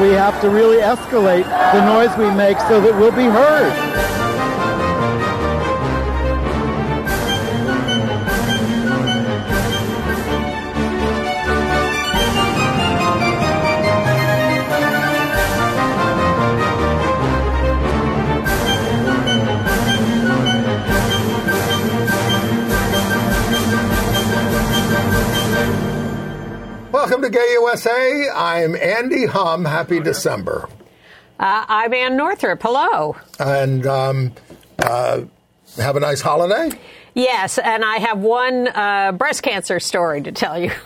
we have to really escalate the noise we make so that we'll be heard. Welcome to Gay USA. I'm Andy Hum. Happy December. I'm Ann Northrup. Hello. And have a nice holiday? Yes, and I have one breast cancer story to tell you.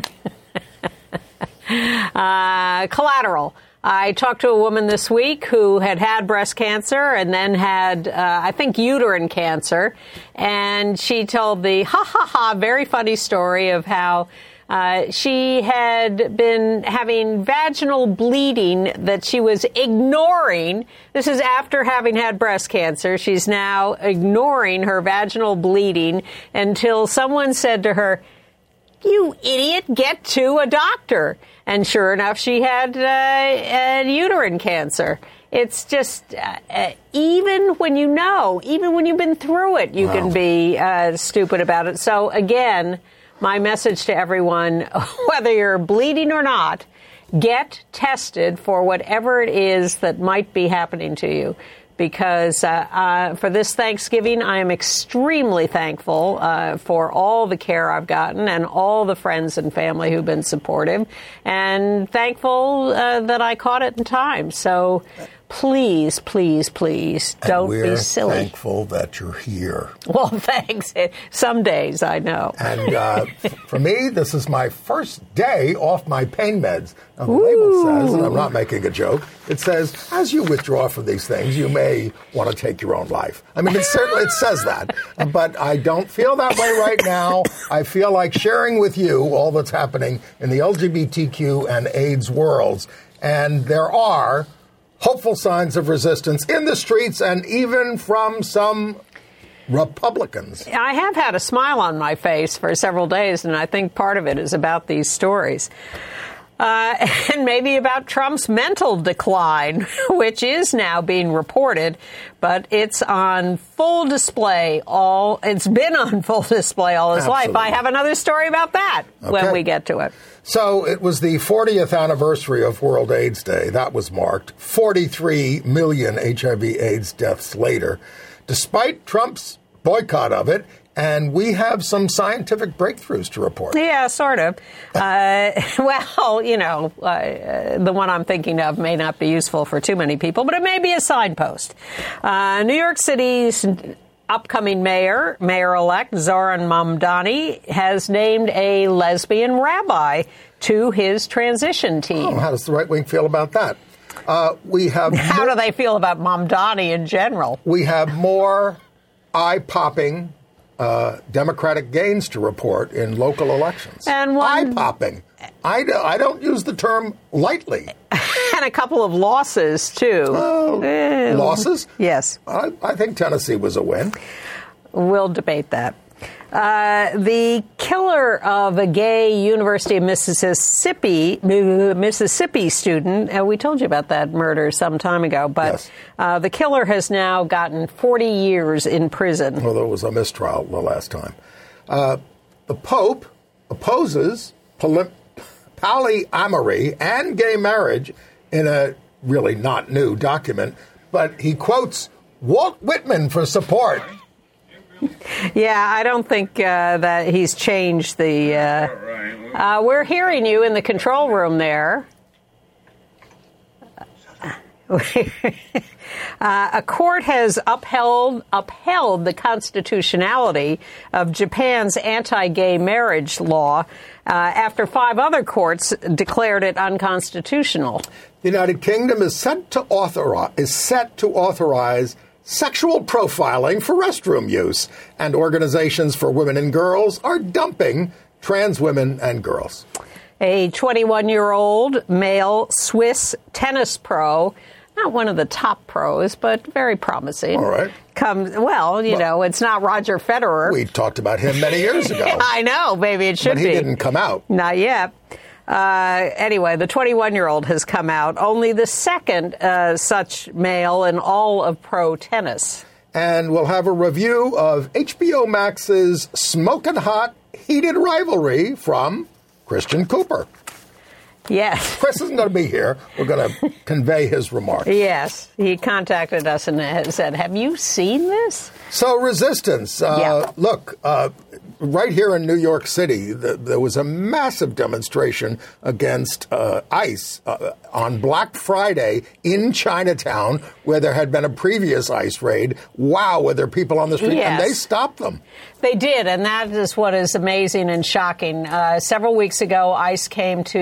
Collateral. I talked to a woman this week who had breast cancer and then had, I think, uterine cancer. And she told the very funny story of how she had been having vaginal bleeding that she was ignoring. This is after having had breast cancer. She's now ignoring her vaginal bleeding until someone said to her, "You idiot, get to a doctor." And sure enough, she had uterine cancer. It's just, even when you know, even when you've been through it, you can be stupid about it. So again, my message to everyone, whether you're bleeding or not, get tested for whatever it is that might be happening to you. Because for this Thanksgiving, I am extremely thankful for all the care I've gotten and all the friends and family who've been supportive, and thankful that I caught it in time. So please, please, please don't be silly. We're thankful that you're here. Well, thanks. Some days, I know. And for me, this is my first day off my pain meds. Now, the label says, and I'm not making a joke, it says, as you withdraw from these things, you may want to take your own life. I mean, it says that. But I don't feel that way right now. I feel like sharing with you all that's happening in the LGBTQ and AIDS worlds. And there are hopeful signs of resistance in the streets and even from some Republicans. I have had a smile on my face for several days, and I think part of it is about these stories. And maybe about Trump's mental decline, which is now being reported, but it's on full display it's been on full display all his life. I have another story about that when we get to it. So it was the 40th anniversary of World AIDS Day. That was marked. 43 million HIV/AIDS deaths later, despite Trump's boycott of it. And we have some scientific breakthroughs to report. Yeah, sort of. Well, the one I'm thinking of may not be useful for too many people, but it may be a signpost. New York City's upcoming mayor-elect Zohran Mamdani has named a lesbian rabbi to his transition team. Oh, how does the right wing feel about that? How do they feel about Mamdani in general? We have more eye-popping Democratic gains to report in local elections. And eye-popping. I don't use the term lightly. And a couple of losses, too. Losses? Yes. I think Tennessee was a win. We'll debate that. The killer of a gay University of Mississippi student, we told you about that murder some time ago, but yes. The killer has now gotten 40 years in prison. Well, there was a mistrial the last time. The Pope opposes polyamory and gay marriage in a really not new document, but he quotes Walt Whitman for support. Yeah, I don't think that he's changed the... we're hearing you in the control room there. A court has upheld the constitutionality of Japan's anti-gay marriage law after 5 other courts declared it unconstitutional. The United Kingdom is set to authorize sexual profiling for restroom use, and organizations for women and girls are dumping trans women and girls. A 21-year-old male Swiss tennis pro, not one of the top pros, but very promising. All right. It's not Roger Federer. We talked about him many years ago. I know. Maybe it should be. But he didn't come out. Not yet. Anyway, the 21-year-old has come out, only the second such male in all of pro tennis. And we'll have a review of HBO Max's smoking hot, heated rivalry from Christian Cooper. Yes. Chris isn't going to be here. We're going to convey his remarks. Yes. He contacted us and said, have you seen this? So resistance. Look, right here in New York City, there was a massive demonstration against ICE on Black Friday in Chinatown, where there had been a previous ICE raid. Wow, were there people on the street? Yes. And they stopped them. They did, and that is what is amazing and shocking. Several weeks ago, ICE came to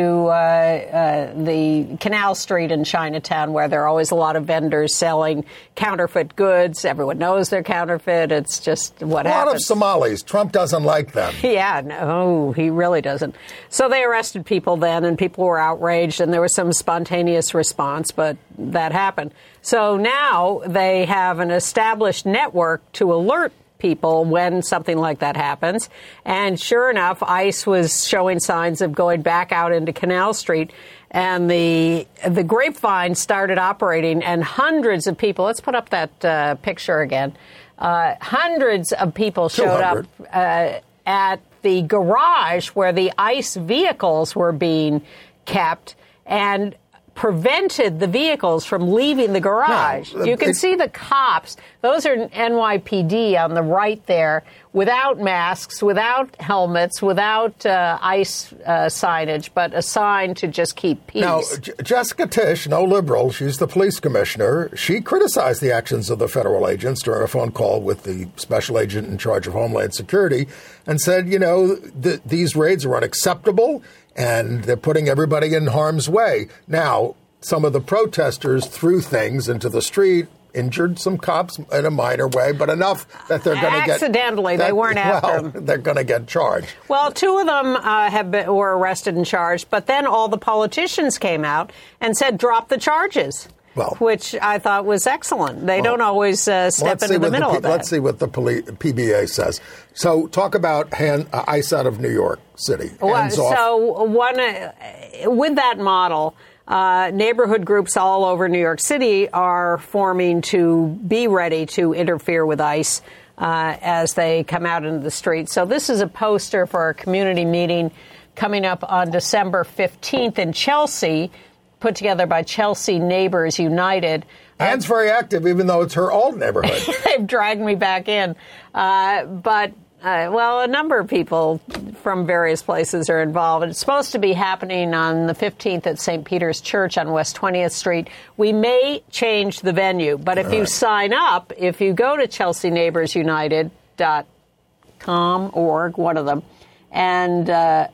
the Canal Street in Chinatown, where there are always a lot of vendors selling counterfeit goods. Everyone knows they're counterfeit. It's just what happens. A lot of Somalis. Trump doesn't like them. Yeah, no, he really doesn't. So they arrested people then, and people were outraged, and there was some spontaneous response, but that happened. So now they have an established network to alert people when something like that happens. And sure enough, ICE was showing signs of going back out into Canal Street, and the Grapevine started operating, and hundreds of people, let's put up that picture again, hundreds of people showed up at the garage where the ICE vehicles were being kept and prevented the vehicles from leaving the garage. No, you can see the cops. Those are NYPD on the right there, without masks, without helmets, without ICE signage, but a sign to just keep peace. Now, Jessica Tisch, no liberal, she's the police commissioner. She criticized the actions of the federal agents during a phone call with the special agent in charge of Homeland Security and said, you know, these raids are unacceptable and they're putting everybody in harm's way. Now, some of the protesters threw things into the street, injured some cops in a minor way, but enough that they're going to get... Accidentally, they weren't after them. They're going to get charged. Well, two of them were arrested and charged, but then all the politicians came out and said, drop the charges, which I thought was excellent. They don't always step into the middle of that. Let's see what the PBA says. So talk about ICE out of New York City. With that model... neighborhood groups all over New York City are forming to be ready to interfere with ICE as they come out into the streets. So this is a poster for a community meeting coming up on December 15th in Chelsea, put together by Chelsea Neighbors United. Anne's very active, even though it's her old neighborhood. They've dragged me back in. Well, a number of people from various places are involved. It's supposed to be happening on the 15th at St. Peter's Church on West 20th Street. We may change the venue, but if you sign up, if you go to chelseaneighborsunited.com, org, one of them, and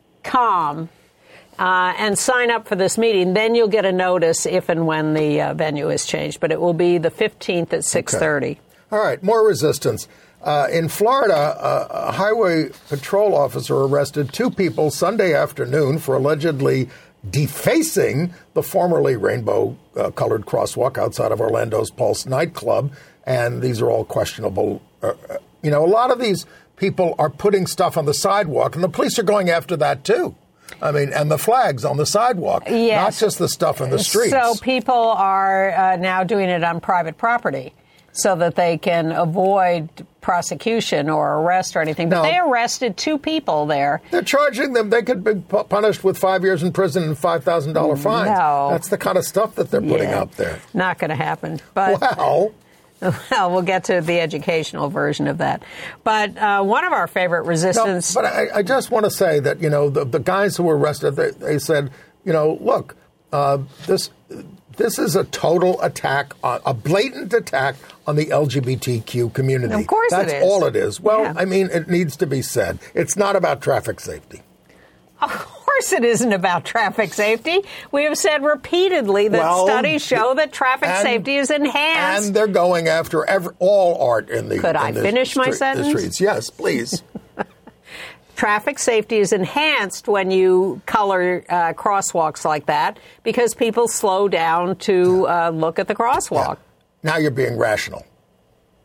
and sign up for this meeting, then you'll get a notice if and when the venue is changed. But it will be the 15th at 6:30. Okay. All right, more resistance. In Florida, a highway patrol officer arrested two people Sunday afternoon for allegedly defacing the formerly rainbow-colored crosswalk outside of Orlando's Pulse nightclub. And these are all questionable. A lot of these people are putting stuff on the sidewalk, and the police are going after that, too. I mean, and the flags on the sidewalk, not just the stuff in the streets. So people are now doing it on private property so that they can avoid prosecution or arrest or anything. But they arrested two people there. They're charging them. They could be punished with 5 years in prison and $5,000 fines. No. That's the kind of stuff that they're putting out there. Not going to happen. But Well, we'll get to the educational version of that. But one of our favorite resistance... No, but I just want to say that, the guys who were arrested, they said, look, this is a total attack, a blatant attack on the LGBTQ community. Of course That's it is. all it is. Well, Yeah. I mean, it needs to be said. It's not about traffic safety. Of course it isn't about traffic safety. We have said repeatedly that studies show that traffic safety is enhanced. And they're going after all art in the Could I finish my sentence? The streets. Yes, please. Traffic safety is enhanced when you color crosswalks like that because people slow down to look at the crosswalk. Yeah. Now you're being rational.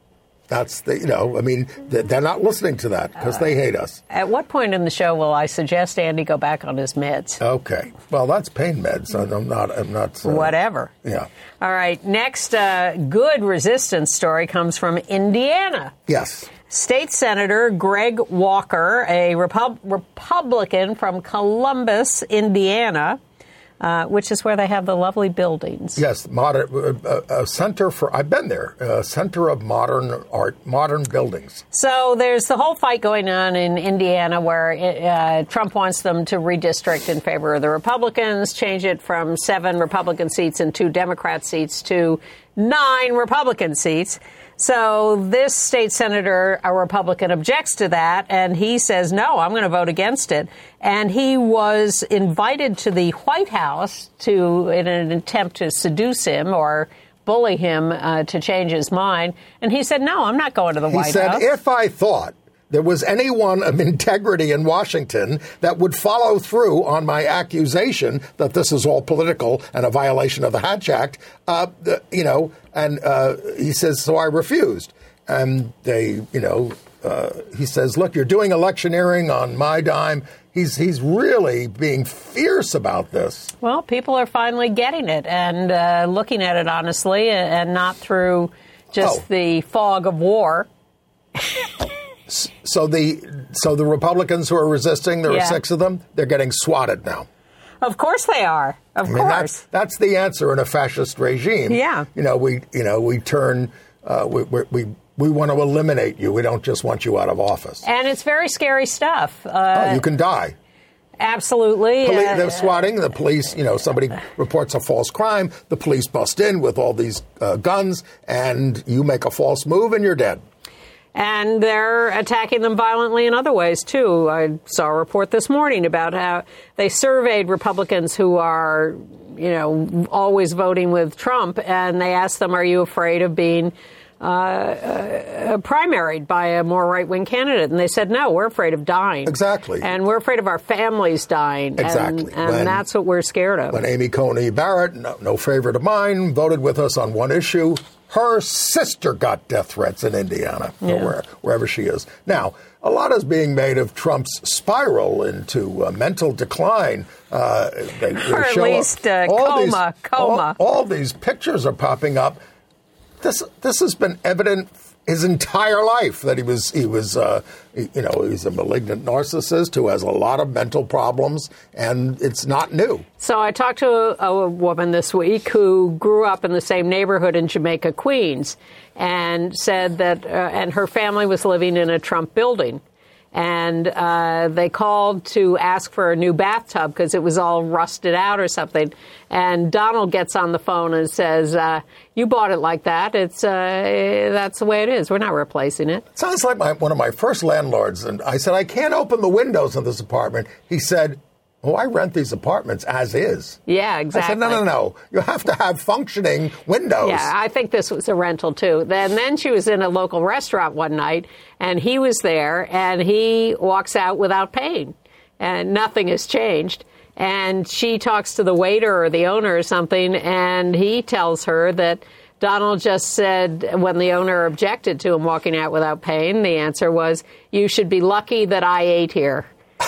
That's they're not listening to that because they hate us. At what point in the show will I suggest Andy go back on his meds? Okay. Well, that's pain meds. I'm not. Whatever. Yeah. All right. Next, good resistance story comes from Indiana. Yes. State Senator Greg Walker, a Republican from Columbus, Indiana, which is where they have the lovely buildings. Yes, center for, I've been there, Center of Modern Art, Modern Buildings. So there's the whole fight going on in Indiana where Trump wants them to redistrict in favor of the Republicans, change it from 7 Republican seats and 2 Democrat seats to 9 Republican seats. So this state senator, a Republican, objects to that, and he says, no, I'm going to vote against it. And he was invited to the White House in an attempt to seduce him or bully him to change his mind. And he said, no, I'm not going to the White House. He said, if I thought there was anyone of integrity in Washington that would follow through on my accusation that this is all political and a violation of the Hatch Act, he says, so I refused. And he says, look, you're doing electioneering on my dime. He's really being fierce about this. Well, people are finally getting it and looking at it honestly and not through just the fog of war. So the Republicans who are resisting, there are 6 of them, they're getting swatted now. Of course they are. Of course. That's the answer in a fascist regime. Yeah. We turn we want to eliminate you. We don't just want you out of office. And it's very scary stuff. You can die. Absolutely. They're swatting. The police, somebody reports a false crime. The police bust in with all these guns, and you make a false move, and you're dead. And they're attacking them violently in other ways, too. I saw a report this morning about how they surveyed Republicans who are, always voting with Trump, and they asked them, are you afraid of being primaried by a more right-wing candidate? And they said, no, we're afraid of dying. Exactly. And we're afraid of our families dying. Exactly. And that's what we're scared of. When Amy Coney Barrett, no favorite of mine, voted with us on one issue, her sister got death threats in Indiana, or wherever she is. Now, a lot is being made of Trump's spiral into mental decline. Or at least coma. All these pictures are popping up. This has been evident his entire life that he's a malignant narcissist who has a lot of mental problems, and it's not new. So I talked to a woman this week who grew up in the same neighborhood in Jamaica, Queens, and said that and her family was living in a Trump building. And they called to ask for a new bathtub because it was all rusted out or something. And Donald gets on the phone and says, you bought it like that. That's the way it is. We're not replacing it. Sounds like one of my first landlords. And I said, I can't open the windows of this apartment. He said, oh, I rent these apartments as is. Yeah, exactly. I said, no. You have to have functioning windows. Yeah, I think this was a rental, too. Then she was in a local restaurant one night, and he was there, and he walks out without paying, and nothing has changed. And she talks to the waiter or the owner or something, and he tells her that Donald just said, when the owner objected to him walking out without paying, the answer was, you should be lucky that I ate here.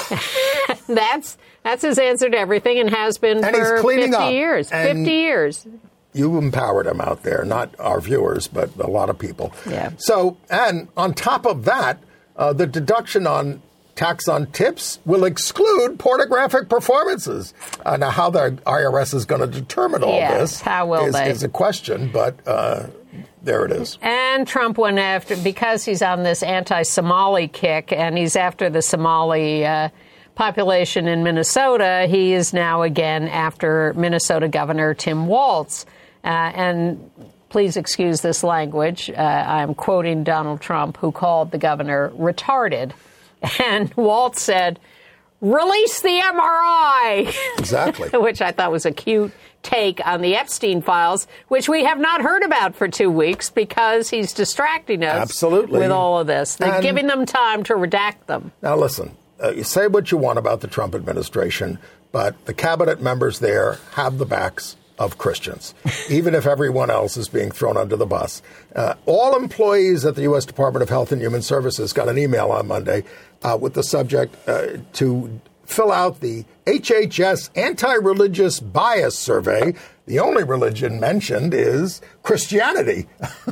That's his answer to everything and has been for 50 years. 50 years. You empowered him out there, not our viewers, but a lot of people. Yeah. So, and on top of that, the deduction on tax on tips will exclude pornographic performances. Now, how the IRS is going to determine all this how will they? Is a question, but there it is. And Trump went after, because he's on this anti-Somali kick, and he's after the Somali population in Minnesota, he is now again after Minnesota Governor Tim Walz. And please excuse this language. I'm quoting Donald Trump, who called the governor retarded. And Walz said, release the MRI. Exactly. Which I thought was a cute take on the Epstein files, which we have not heard about for 2 weeks because he's distracting us. Absolutely. With all of this. They're giving them time to redact them. Now, listen, you say what you want about the Trump administration, but the cabinet members there have the backs of Christians, even if everyone else is being thrown under the bus. All employees at the U.S. Department of Health and Human Services got an email on Monday with the subject to fill out the HHS anti-religious bias survey. The only religion mentioned is Christianity.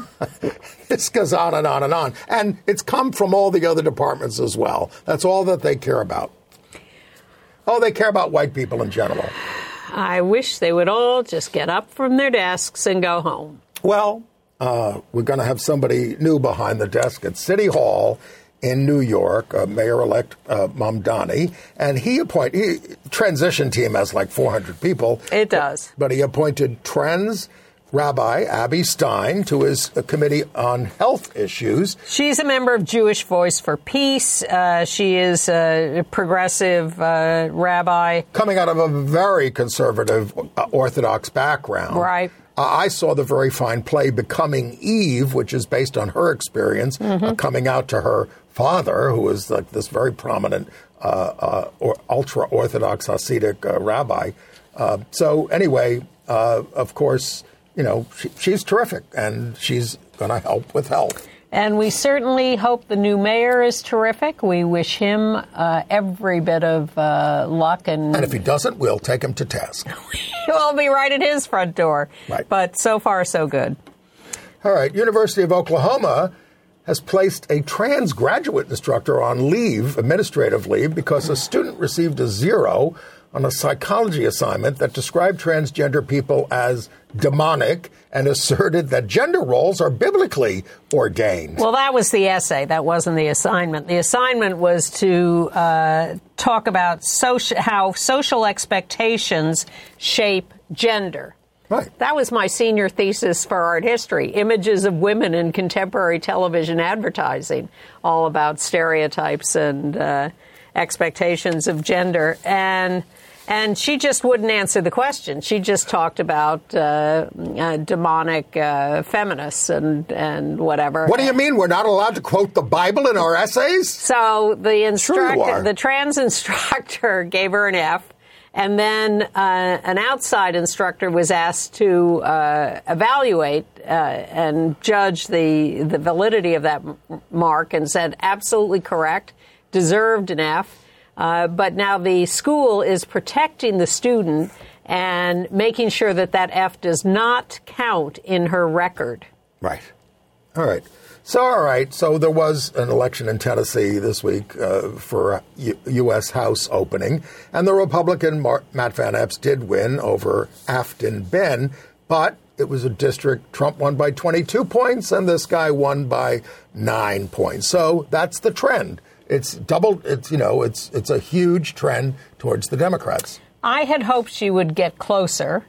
This goes on and on and on. And it's come from all the other departments as well. That's all that they care about. Oh, they care about white people in general. I wish they would all just get up from their desks and go home. Well, we're going to have somebody new behind the desk at City Hall in New York, Mayor-elect Mamdani, and transition team has like 400 people. It does. But he appointed Trans Rabbi Abby Stein to his committee on health issues. She's a member of Jewish Voice for Peace. She is a progressive rabbi. Coming out of a very conservative Orthodox background. Right. I saw the very fine play Becoming Eve, which is based on her experience coming out to her father, who is like this very prominent ultra-Orthodox Hasidic rabbi. So anyway, of course, she's terrific, and she's going to help with health. And we certainly hope the new mayor is terrific. We wish him every bit of luck. And if he doesn't, we'll take him to task. We'll be right at his front door. Right. But so far, so good. All right. University of Oklahoma has placed a trans graduate instructor on leave, administrative leave, because a student received a 0 on a psychology assignment that described transgender people as demonic and asserted that gender roles are biblically ordained. Well, that was the essay. That wasn't the assignment. The assignment was to talk about how social expectations shape gender. Right. That was my senior thesis for art history, images of women in contemporary television advertising, all about stereotypes and expectations of gender. And she just wouldn't answer the question. She just talked about demonic feminists and whatever. What do you mean? We're not allowed to quote the Bible in our essays? So the trans instructor gave her an F. And then an outside instructor was asked to evaluate and judge the validity of that mark and said absolutely correct, deserved an F. But now the school is protecting the student and making sure that F does not count in her record. Right. All right. So there was an election in Tennessee this week for a U.S. House opening, and the Republican Matt Van Epps did win over Afton Ben, but it was a district Trump won by 22 points, and this guy won by 9 points. So that's the trend. It's doubled. It's a huge trend towards the Democrats. I had hoped she would get closer.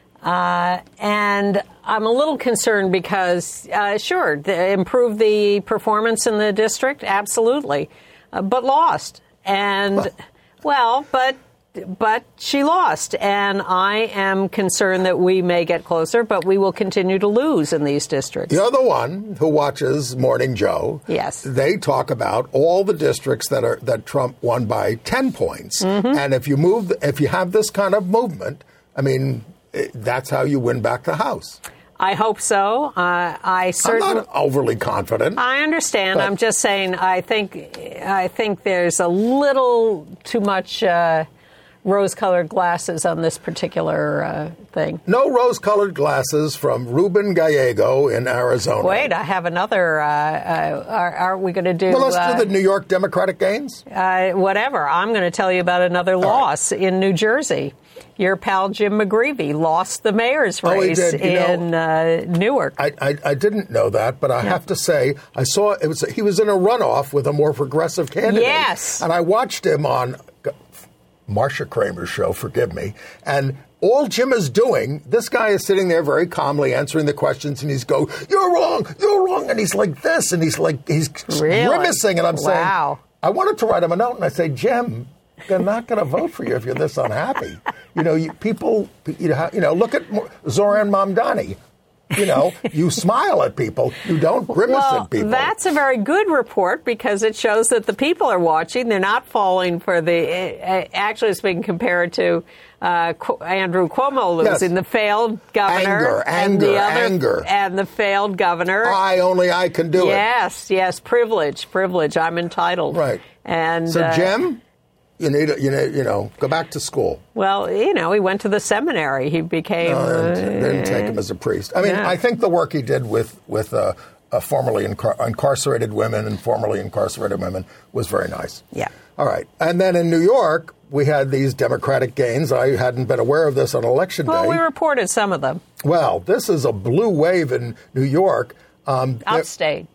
And I'm a little concerned because, improve the performance in the district, absolutely, but lost. And, but she lost. And I am concerned that we may get closer, but we will continue to lose in these districts. You're the one who watches Morning Joe. Yes. They talk about all the districts that Trump won by 10 points. Mm-hmm. And if you have this kind of movement, I mean, that's how you win back the House. I hope so. I'm not overly confident. I understand. I'm just saying. I think there's a little too much rose-colored glasses on this particular thing. No rose-colored glasses from Ruben Gallego in Arizona. Wait, I have another. Are we going to do? Well, let's do the New York Democratic gains. Whatever. I'm going to tell you about another loss in New Jersey. Your pal Jim McGreevey lost the mayor's race in Newark. I didn't know that, but I have to say, I saw he was in a runoff with a more progressive candidate. Yes. And I watched him on Marsha Kramer's show, forgive me, and all Jim is doing, this guy is sitting there very calmly answering the questions, and he's go, you're wrong, and he's like this, and he's grimacing, and I'm saying, I wanted to write him a note, and I say, Jim, they're not going to vote for you if you're this unhappy. Look at Zoran Mamdani. You smile at people. You don't grimace at people. That's a very good report because it shows that the people are watching. They're not falling for actually it's being compared to Andrew Cuomo losing, the failed governor. Anger. And the failed governor. I can do it. Yes, privilege. I'm entitled. Right. And so, Jim, you need to, go back to school. Well, he went to the seminary. He became... they didn't take him as a priest. I mean, I think the work he did with formerly incarcerated women and formerly incarcerated women was very nice. Yeah. All right. And then in New York, we had these Democratic gains. I hadn't been aware of this on Election Day. Well, we reported some of them. Well, this is a blue wave in New York. Upstate.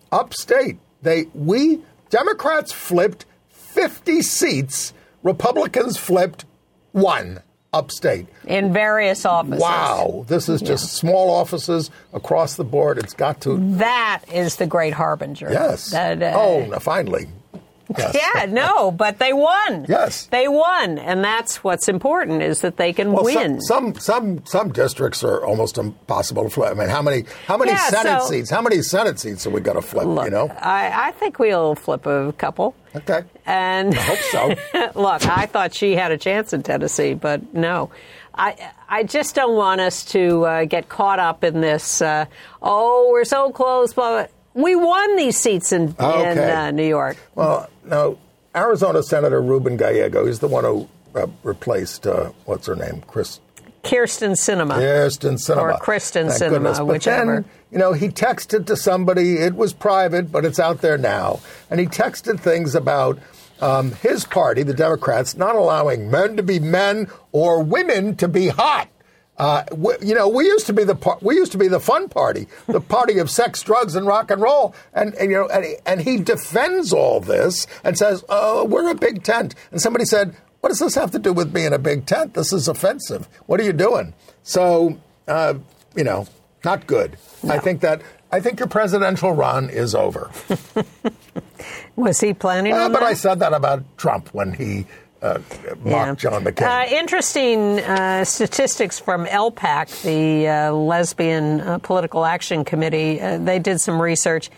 Democrats flipped 50 seats. Republicans flipped 1 upstate. In various offices. Wow. This is just small offices across the board. It's got to... That is the great harbinger. Yes. Finally. Yes. Yeah, no, but they won. Yes. They won, and that's what's important, is that they can win. Some districts are almost impossible to flip. I mean, how many Senate seats? How many Senate seats are we going to flip, look, I think we'll flip a couple. Okay. And I hope so. Look, I thought she had a chance in Tennessee, but no. I just don't want us to get caught up in this, we're so close, blah, blah. We won these seats in New York. Well, now, Arizona Senator Ruben Gallego, he's the one who replaced, what's her name, Kyrsten Sinema. Or Kristen Sinema, whichever. Then, he texted to somebody. It was private, but it's out there now. And he texted things about his party, the Democrats, not allowing men to be men or women to be hot. We used to be the fun party, the party of sex, drugs, and rock and roll, and he defends all this and says, "Oh, we're a big tent." And somebody said, "What does this have to do with being a big tent? This is offensive. What are you doing?" So, not good. No. I think your presidential run is over. Was he planning on that? But I said that about Trump when he. Mocked John McCain. Interesting statistics from LPAC, the Lesbian Political Action Committee. They did some research.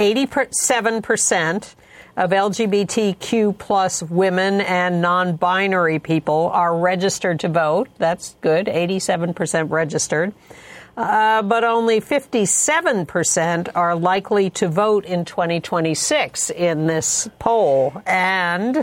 87% of LGBTQ plus women and non-binary people are registered to vote. That's good. 87% registered. But only 57% are likely to vote in 2026 in this poll. And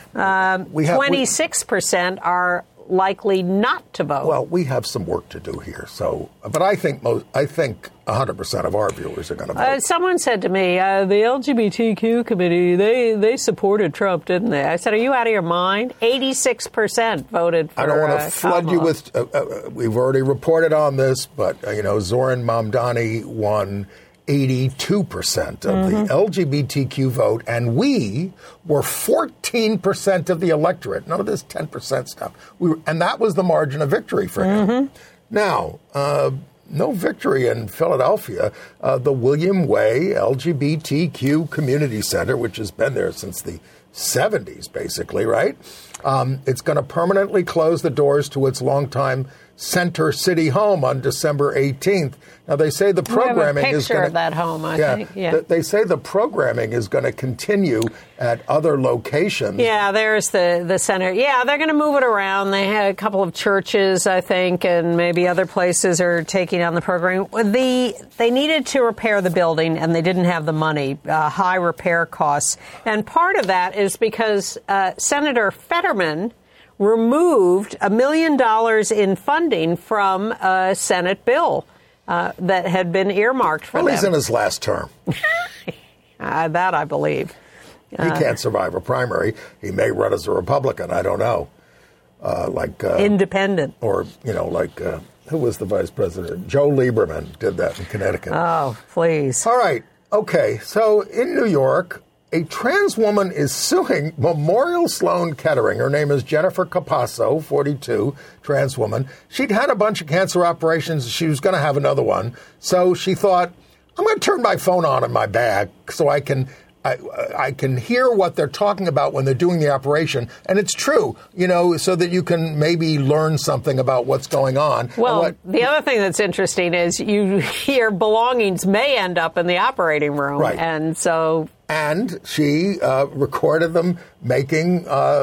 26% are likely not to vote. Well, we have some work to do here. But I think 100% of our viewers are going to vote. Someone said to me, the LGBTQ committee, they supported Trump, didn't they? I said, are you out of your mind? 86% voted for I don't want to flood you with, we've already reported on this, but, Zoran Mamdani won 82% of the LGBTQ vote, and we were 14% of the electorate. None of this 10% stuff. And that was the margin of victory for him. Now, no victory in Philadelphia. The William Way LGBTQ Community Center, which has been there since the 70s, basically, right? It's going to permanently close the doors to its longtime Center City home on December 18th. Now, they say the programming is going to... of that home, I think. Yeah. They say the programming is going to continue at other locations. Yeah, there's the center. Yeah, they're going to move it around. They had a couple of churches, I think, and maybe other places are taking on the program. They needed to repair the building, and they didn't have the money, high repair costs. And part of that is because Senator Fetterman removed $1 million in funding from a Senate bill that had been earmarked for them. Well, he's in his last term. That I believe. He can't survive a primary. He may run as a Republican. I don't know. Independent. Or, who was the vice president? Joe Lieberman did that in Connecticut. Oh, please. All right. Okay. So in New York, a trans woman is suing Memorial Sloan Kettering. Her name is Jennifer Capasso, 42, trans woman. She'd had a bunch of cancer operations. She was going to have another one. So she thought, I'm going to turn my phone on in my bag so I can I can hear what they're talking about when they're doing the operation, and it's true, so that you can maybe learn something about what's going on. Well, the other thing that's interesting is you hear belongings may end up in the operating room. Right. And so... And she recorded them making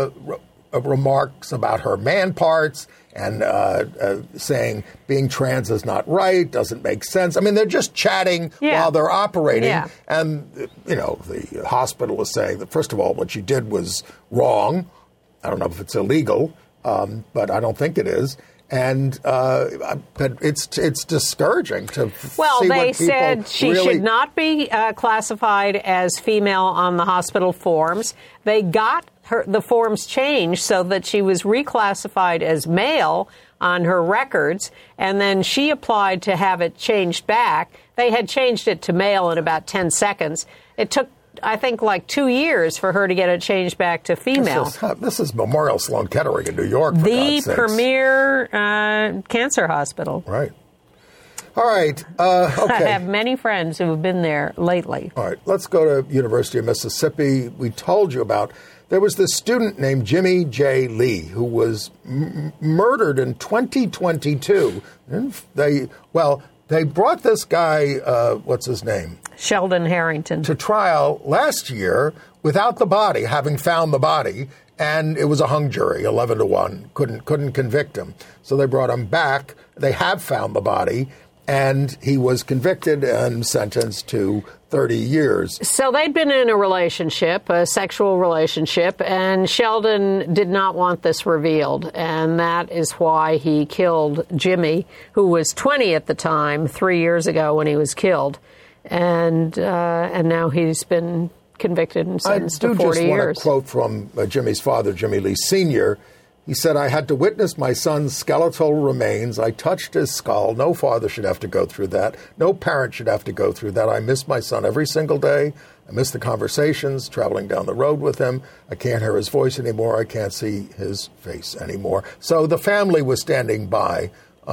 remarks about her man parts and saying being trans is not right, doesn't make sense. I mean, they're just chatting while they're operating. Yeah. And, the hospital is saying that, first of all, what she did was wrong. I don't know if it's illegal, but I don't think it is. And but it's discouraging to see what people they said she should not be classified as female on the hospital forms. They got the forms changed so that she was reclassified as male on her records, and then she applied to have it changed back. They had changed it to male in about 10 seconds. It took, I think, like 2 years for her to get it changed back to female. This is Memorial Sloan Kettering in New York, for the God's sakes. Premier cancer hospital. Right. All right. Okay. I have many friends who have been there lately. All right. Let's go to University of Mississippi. We told you about... There was this student named Jimmy J. Lee who was murdered in 2022. And they brought this guy, what's his name? Sheldon Harrington. To trial last year without the body, having found the body, and it was a hung jury, 11-1, couldn't convict him. So they brought him back. They have found the body, and he was convicted and sentenced to 30 years. So they'd been in a relationship, a sexual relationship, and Sheldon did not want this revealed. And that is why he killed Jimmy, who was 20 at the time, 3 years ago when he was killed. And now he's been convicted and sentenced to 40 years. I do just want to quote from Jimmy's father, Jimmy Lee Sr. He said, "I had to witness my son's skeletal remains. I touched his skull. No father should have to go through that. No parent should have to go through that. I miss my son every single day. I miss the conversations, traveling down the road with him. I can't hear his voice anymore. I can't see his face anymore." So the family was standing by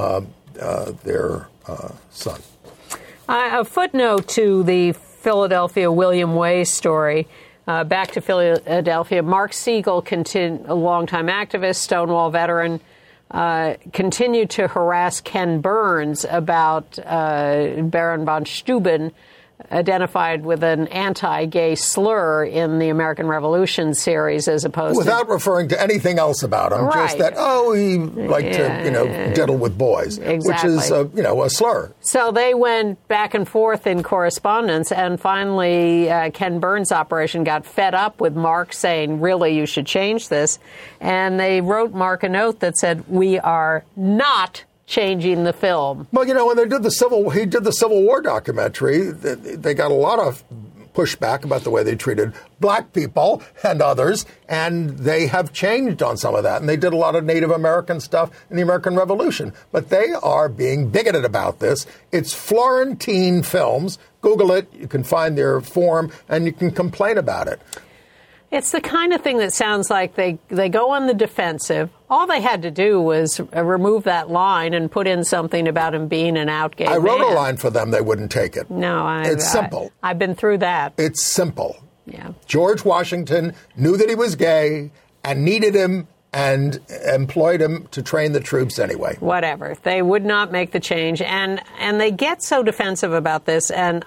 their son. A footnote to the Philadelphia William Way story. Back to Philadelphia, Mark Siegel, a longtime activist, Stonewall veteran, continued to harass Ken Burns about Baron von Steuben, identified with an anti-gay slur in the American Revolution series, as opposed without referring to anything else about him, right. Just that he liked to diddle with boys, exactly. Which is a slur. So they went back and forth in correspondence, and finally Ken Burns' operation got fed up with Mark saying, "Really, you should change this," and they wrote Mark a note that said, "We are not changing the film." Well, when he did the Civil War documentary, they got a lot of pushback about the way they treated black people and others, and they have changed on some of that. And they did a lot of Native American stuff in the American Revolution. But they are being bigoted about this. It's Florentine Films. Google it. You can find their form, and you can complain about it. It's the kind of thing that sounds like they go on the defensive. All they had to do was remove that line and put in something about him being an out gay man. I wrote a line for them. They wouldn't take it. No, it's simple. I've been through that. It's simple. Yeah. George Washington knew that he was gay and needed him and employed him to train the troops anyway. Whatever. They would not make the change. And they get so defensive about this, and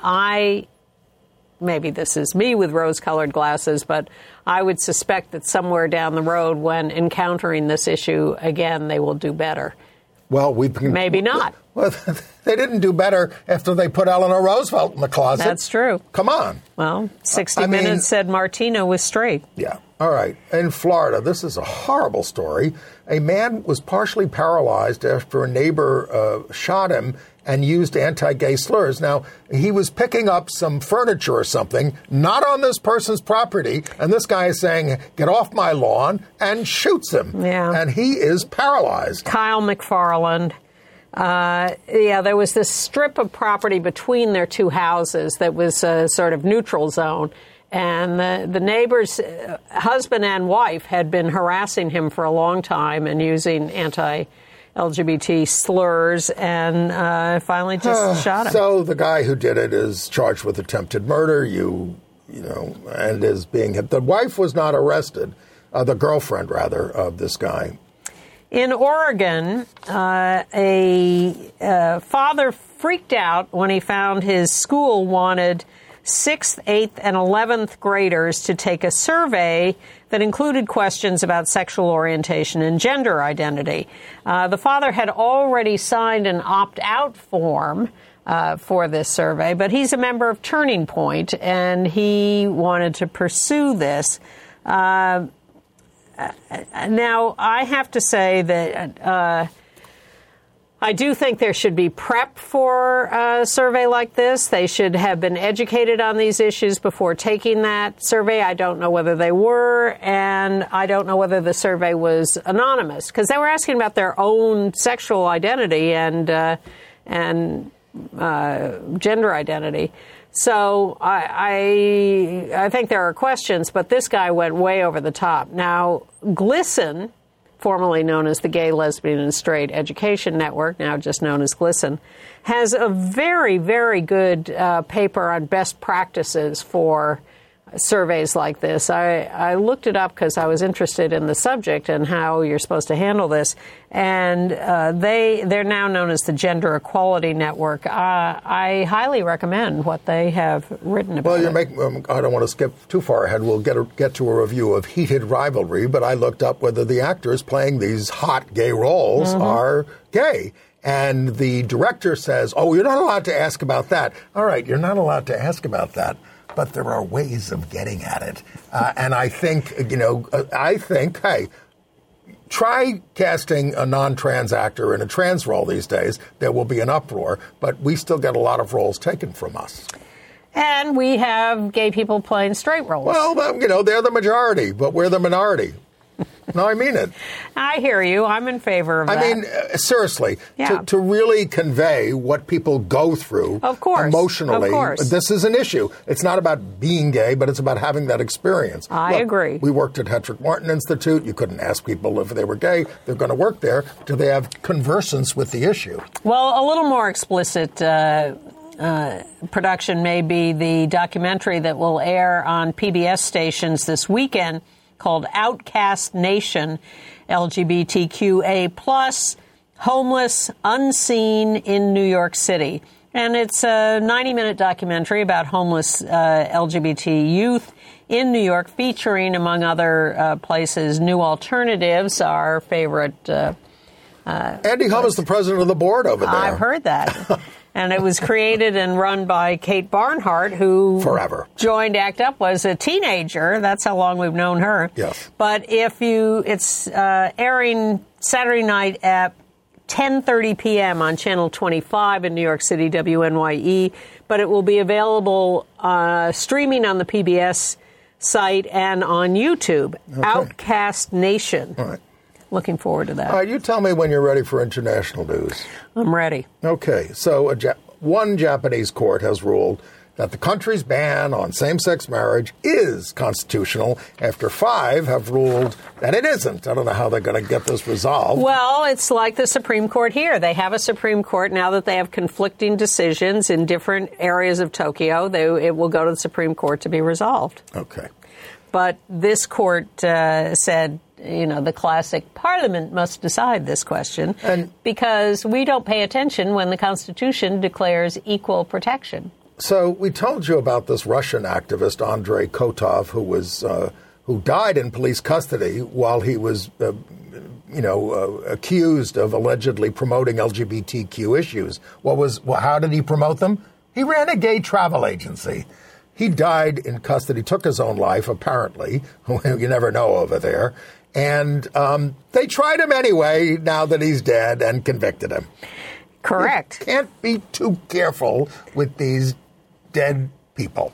maybe this is me with rose-colored glasses, but I would suspect that somewhere down the road, when encountering this issue again, they will do better. Well, maybe not. Well, they didn't do better after they put Eleanor Roosevelt in the closet. That's true. Come on. Well, 60 Minutes said Martino was straight. Yeah. All right. In Florida, this is a horrible story. A man was partially paralyzed after a neighbor shot him and used anti-gay slurs. Now, he was picking up some furniture or something, not on this person's property, and this guy is saying, "Get off my lawn," and shoots him. Yeah. And he is paralyzed. Kyle McFarland. There was this strip of property between their two houses that was a sort of neutral zone. And the neighbor's husband and wife had been harassing him for a long time and using anti-LGBT slurs, and finally just shot him. So the guy who did it is charged with attempted murder. You and is being hit. The wife was not arrested, the girlfriend, rather, of this guy. In Oregon, a father freaked out when he found his school wanted 6th, 8th, and 11th graders to take a survey that included questions about sexual orientation and gender identity. The father had already signed an opt-out form for this survey, but he's a member of Turning Point, and he wanted to pursue this. Now, I have to say that I do think there should be prep for a survey like this. They should have been educated on these issues before taking that survey. I don't know whether they were, and I don't know whether the survey was anonymous, because they were asking about their own sexual identity and gender identity. So I think there are questions, but this guy went way over the top. Now, GLSEN, formerly known as the Gay, Lesbian, and Straight Education Network, now just known as GLSEN, has a very, very good paper on best practices for surveys like this. I looked it up because I was interested in the subject and how you're supposed to handle this, and they're now known as the Gender Equality Network. I highly recommend what they have written about it. I don't want to skip too far ahead. We'll get to a review of Heated Rivalry, but I looked up whether the actors playing these hot gay roles are gay. And the director says, oh, you're not allowed to ask about that. All right, you're not allowed to ask about that. But there are ways of getting at it. And I think, hey, try casting a non-trans actor in a trans role these days. There will be an uproar, but we still get a lot of roles taken from us. And we have gay people playing straight roles. Well, they're the majority, but we're the minority. No, I mean it. I hear you. I'm in favor of that. I mean, seriously, to really convey what people go through emotionally, this is an issue. It's not about being gay, but it's about having that experience. I agree. We worked at Hedrick Martin Institute. You couldn't ask people if they were gay. They're going to work there. Do they have conversance with the issue? Well, a little more explicit production may be the documentary that will air on PBS stations this weekend, called Outcast Nation, LGBTQA+, Homeless, Unseen in New York City. And it's a 90-minute documentary about homeless LGBT youth in New York, featuring, among other places, New Alternatives, our favorite. Andy Humm is the president of the board over there. I've heard that. And it was created and run by Kate Barnhart, who joined ACT UP, was a teenager. That's how long we've known her. Yes. But it's airing Saturday night at 10:30 p.m. on Channel 25 in New York City, WNYE. But it will be available streaming on the PBS site and on YouTube. Okay. Outcast Nation. All right. Looking forward to that. All right, you tell me when you're ready for international news. I'm ready. Okay, so one Japanese court has ruled that the country's ban on same-sex marriage is constitutional after 5 have ruled that it isn't. I don't know how they're going to get this resolved. Well, it's like the Supreme Court here. They have a Supreme Court now that they have conflicting decisions in different areas of Tokyo. It will go to the Supreme Court to be resolved. Okay. But this court said, the classic Parliament must decide this question because we don't pay attention when the Constitution declares equal protection. So we told you about this Russian activist, Andrei Kotov, who died in police custody while he was, accused of allegedly promoting LGBTQ issues. How did he promote them? He ran a gay travel agency. He died in custody, took his own life, apparently. You never know over there. And they tried him anyway, now that he's dead, and convicted him. Correct. You can't be too careful with these dead people.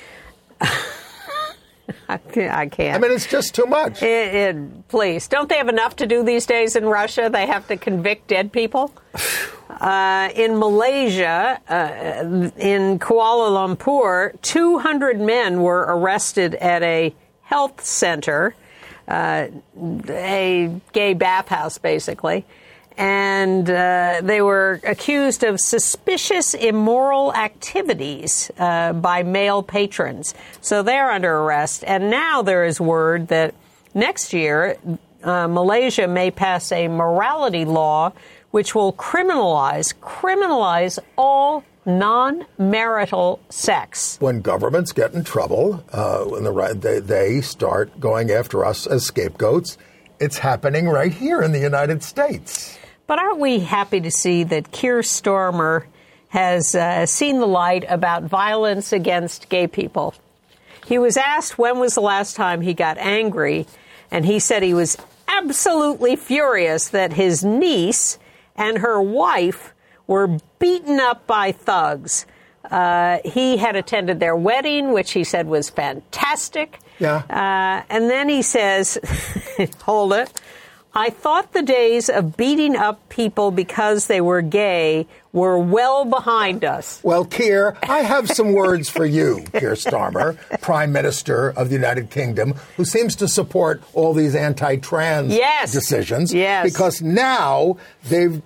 I can't. I mean, it's just too much. Please. Don't they have enough to do these days in Russia? They have to convict dead people? In Malaysia, in Kuala Lumpur, 200 men were arrested at a health center, a gay bathhouse, basically. and they were accused of suspicious immoral activities by male patrons. So they're under arrest. And now there is word that next year, Malaysia may pass a morality law which will criminalize all non-marital sex. When governments get in trouble, they start going after us as scapegoats. It's happening right here in the United States. But aren't we happy to see that Keir Starmer has seen the light about violence against gay people? He was asked when was the last time he got angry, and he said he was absolutely furious that his niece and her wife were beaten up by thugs. He had attended their wedding, which he said was fantastic. Yeah. And then he says, hold it, I thought the days of beating up people because they were gay were well behind us. Well, Keir, I have some words for you, Keir Starmer, Prime Minister of the United Kingdom, who seems to support all these anti-trans decisions. Yes. Because now they've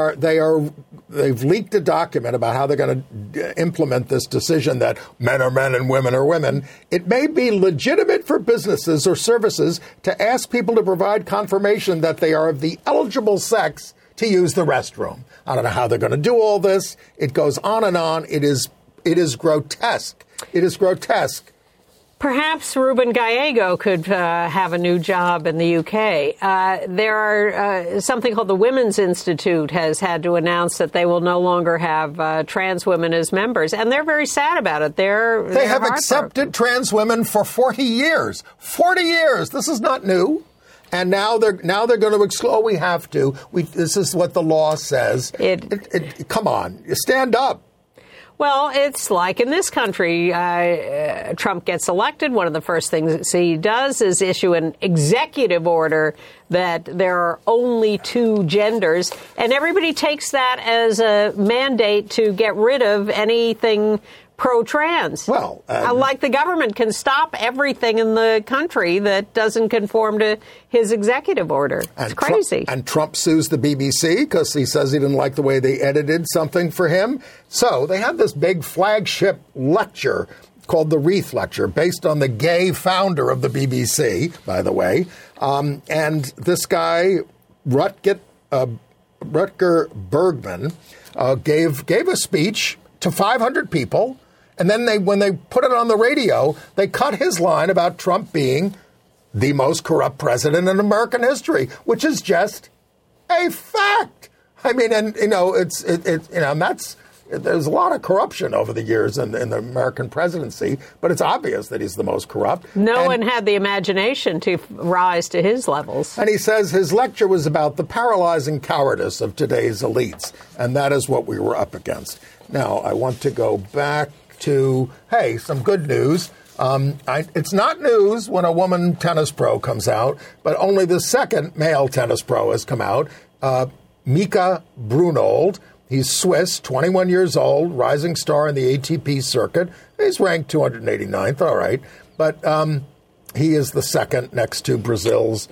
leaked a document about how they're going to implement this decision that men are men and women are women. It may be legitimate for businesses or services to ask people to provide confirmation that they are of the eligible sex to use the restroom. I don't know how they're going to do all this. It goes on and on. It is grotesque. It is grotesque. Perhaps Ruben Gallego could have a new job in the UK. There are something called the Women's Institute has had to announce that they will no longer have trans women as members, and they're very sad about it. They have accepted trans women for 40 years. 40 years. This is not new. And now they're going to exclude. Oh, we have to. This is what the law says. Come on, stand up. Well, it's like in this country, Trump gets elected. One of the first things he does is issue an executive order that there are only two genders. And everybody takes that as a mandate to get rid of anything pro-trans. Well, like the government can stop everything in the country that doesn't conform to his executive order. It's crazy. And Trump sues the BBC because he says he didn't like the way they edited something for him. So they had this big flagship lecture called the Reith Lecture, based on the gay founder of the BBC, by the way. And this guy, Rutger Bregman, gave a speech to 500 people. And then when they put it on the radio, they cut his line about Trump being the most corrupt president in American history, which is just a fact. I mean, and and there's a lot of corruption over the years in the American presidency, but it's obvious that he's the most corrupt. No one had the imagination to rise to his levels. And he says his lecture was about the paralyzing cowardice of today's elites, and that is what we were up against. Now, I want to go back to, some good news. It's not news when a woman tennis pro comes out, but only the second male tennis pro has come out. Mika Brunold. He's Swiss, 21 years old, rising star in the ATP circuit. He's ranked 289th, all right. But he is the second next to Brazil's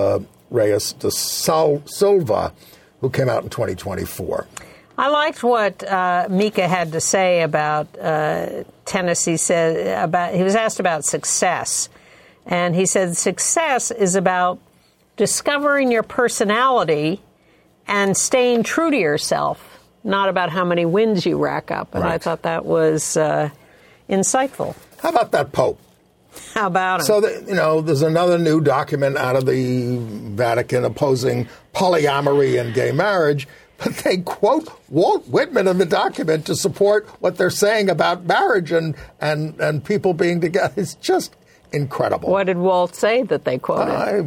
Reyes da Silva, who came out in 2024. I liked what Mika had to say about tennis. He was asked about success, and he said success is about discovering your personality and staying true to yourself, not about how many wins you rack up. And right. I thought that was insightful. How about that Pope? How about him? So, there's another new document out of the Vatican opposing polyamory and gay marriage. But they quote Walt Whitman in the document to support what they're saying about marriage and people being together. It's just incredible. What did Walt say that they quoted?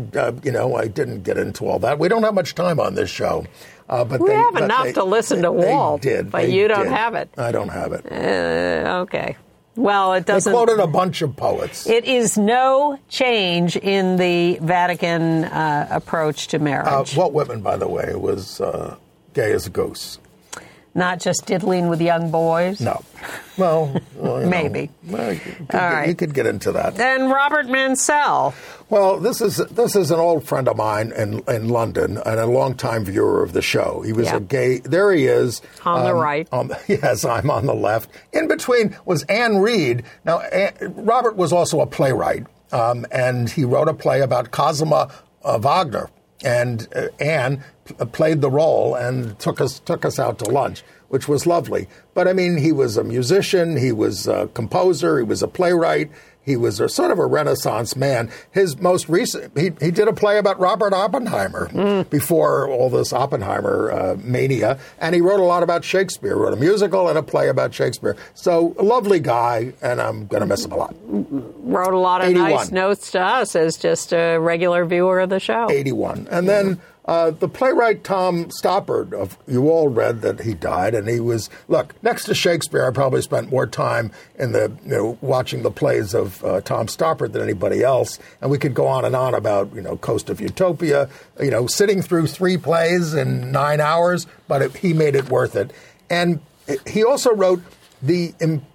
I didn't get into all that. We don't have much time on this show. But we have enough to listen to Walt. But you don't have it. I don't have it. Okay. Well, it doesn't. They quoted a bunch of poets. It is no change in the Vatican approach to marriage. Walt Whitman, by the way, was gay as a goose. Not just diddling with young boys? No. Well, maybe. You could get into that. Then Robert Mansell. Well, this is an old friend of mine in London and a longtime viewer of the show. He was a gay. There he is. On the right. Yes, I'm on the left. In between was Anne Reid. Now, Robert was also a playwright, and he wrote a play about Cosima Wagner. And Anne played the role and took us out to lunch, which was lovely. But I mean, he was a musician, he was a composer, he was a playwright, he was a sort of a Renaissance man. His most recent, he did a play about Robert Oppenheimer before all this Oppenheimer mania, and he wrote a lot about Shakespeare. Wrote a musical and a play about Shakespeare. So a lovely guy, and I'm going to miss him a lot. Wrote a lot of 81. Nice notes to us as just a regular viewer of the show. 81. And then the playwright Tom Stoppard, you all read that he died, and he was, look, next to Shakespeare, I probably spent more time in watching the plays of Tom Stoppard than anybody else, and we could go on and on about, Coast of Utopia, sitting through 3 plays in 9 hours, but he made it worth it. And he also wrote The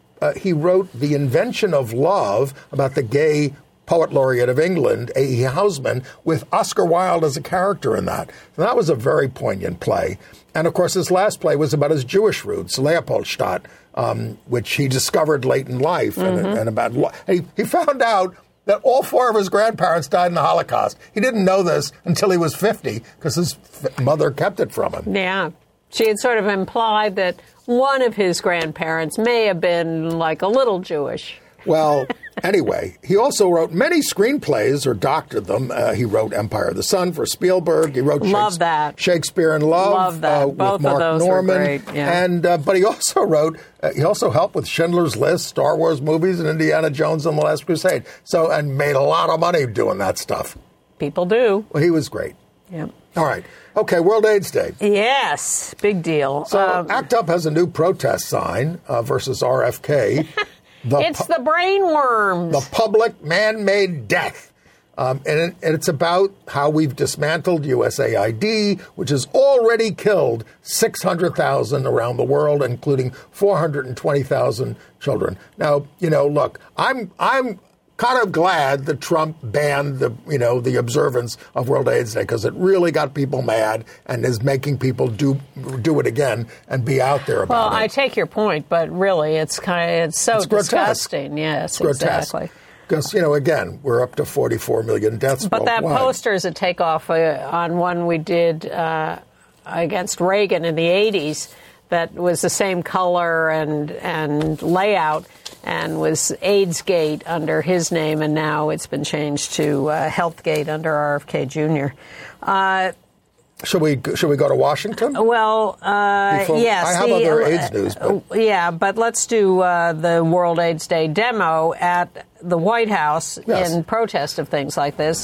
Invention of Love, about the gay Poet Laureate of England, A.E. Housman, with Oscar Wilde as a character in that. So that was a very poignant play. And, of course, his last play was about his Jewish roots, Leopoldstadt, which he discovered late in life. And about he found out that all 4 of his grandparents died in the Holocaust. He didn't know this until he was 50 because his mother kept it from him. Yeah. She had sort of implied that one of his grandparents may have been like a little Jewish. Well, anyway, he also wrote many screenplays, or doctored them. He wrote Empire of the Sun for Spielberg. He wrote Shakespeare in Love, Both with Mark of those Norman. were great, yeah. And but he also helped with Schindler's List, Star Wars movies, and Indiana Jones and the Last Crusade. So, and made a lot of money doing that stuff. People do. Well, he was great. Yep. All right. Okay, World AIDS Day. Yes, big deal. So ACT UP has a new protest sign versus RFK. It's the brain worms. The public man-made death. And it's about how we've dismantled USAID, which has already killed 600,000 around the world, including 420,000 children. Now, look, I'm kind of glad that Trump banned the observance of World AIDS Day, because it really got people mad and is making people do it again and be out there about it. Well, I take your point, but really it's so disgusting. Yes, it's exactly. Because, again, we're up to 44 million deaths But worldwide. that poster is a takeoff on one we did against Reagan in the 80s that was the same color and layout, and was AIDSgate under his name, and now it's been changed to Healthgate under RFK Jr. Should we go to Washington? Well, yes. I have other AIDS news. But. Yeah, but let's do the World AIDS Day demo at the White House in protest of things like this.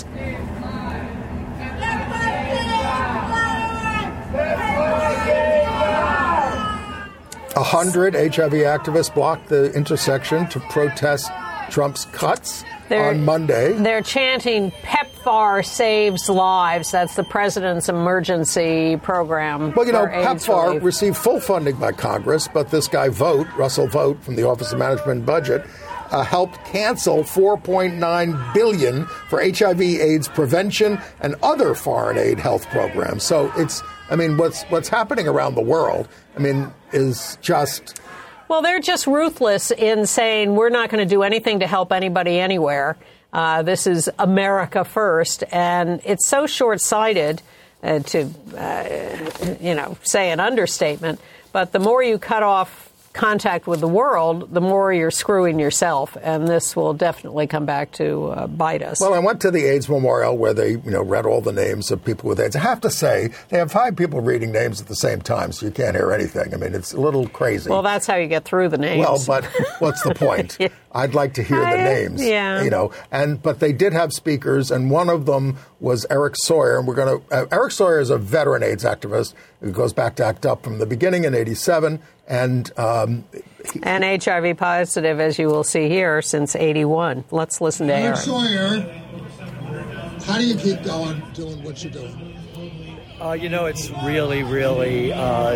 100 HIV activists blocked the intersection to protest Trump's cuts on Monday. They're chanting PEPFAR saves lives. That's the president's emergency program. Well, PEPFAR received full funding by Congress, but this guy Russell Vogt from the Office of Management and Budget, helped cancel $4.9 billion for HIV/AIDS prevention and other foreign aid health programs. So what's happening around the world, is just... Well, they're just ruthless in saying we're not going to do anything to help anybody anywhere. This is America first, and it's so short-sighted to say an understatement. But the more you cut off contact with the world, the more you're screwing yourself, and this will definitely come back to bite us. Well, I went to the AIDS Memorial where they, read all the names of people with AIDS. I have to say, they have 5 people reading names at the same time, so you can't hear anything. It's a little crazy. Well, that's how you get through the names. Well, but what's the point? Yeah. I'd like to hear the names. Yeah. But they did have speakers, and one of them was Eric Sawyer, and we're going to. Eric Sawyer is a veteran AIDS activist who goes back to ACT UP from the beginning in '87, and HIV positive, as you will see here, since '81. Let's listen to Eric. Sawyer, how do you keep going doing what you're doing? It's really, really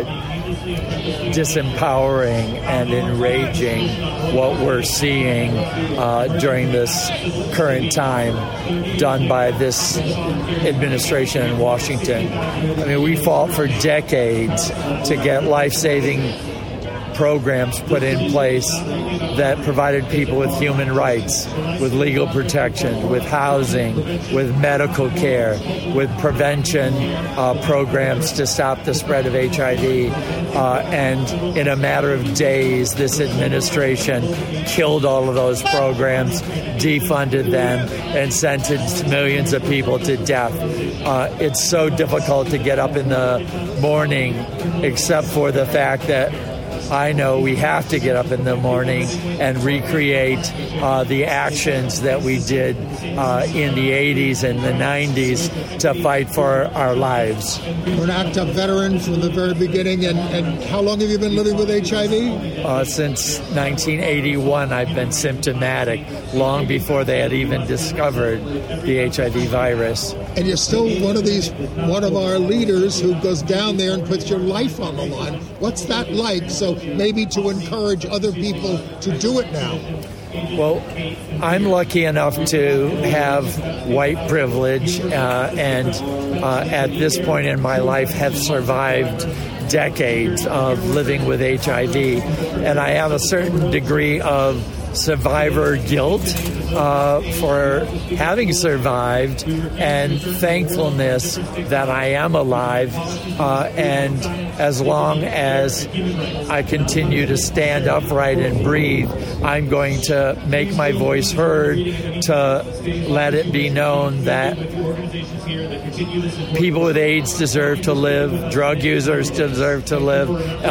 disempowering and enraging what we're seeing during this current time done by this administration in Washington. I mean, we fought for decades to get life-saving programs put in place that provided people with human rights, with legal protection, with housing, with medical care, with prevention programs to stop the spread of HIV. And in a matter of days, this administration killed all of those programs, defunded them, and sentenced millions of people to death. It's so difficult to get up in the morning, except for the fact that I know we have to get up in the morning and recreate the actions that we did in the 80s and the 90s to fight for our lives. You're an active veteran from the very beginning, and how long have you been living with HIV? Since 1981, I've been symptomatic, long before they had even discovered the HIV virus. And you're still one of our leaders who goes down there and puts your life on the line. What's that like? So maybe to encourage other people to do it now. Well, I'm lucky enough to have white privilege and at this point in my life have survived decades of living with HIV. And I have a certain degree of survivor guilt for having survived and thankfulness that I am alive. And as long as I continue to stand upright and breathe, I'm going to make my voice heard to let it be known that people with AIDS deserve to live, drug users deserve to live,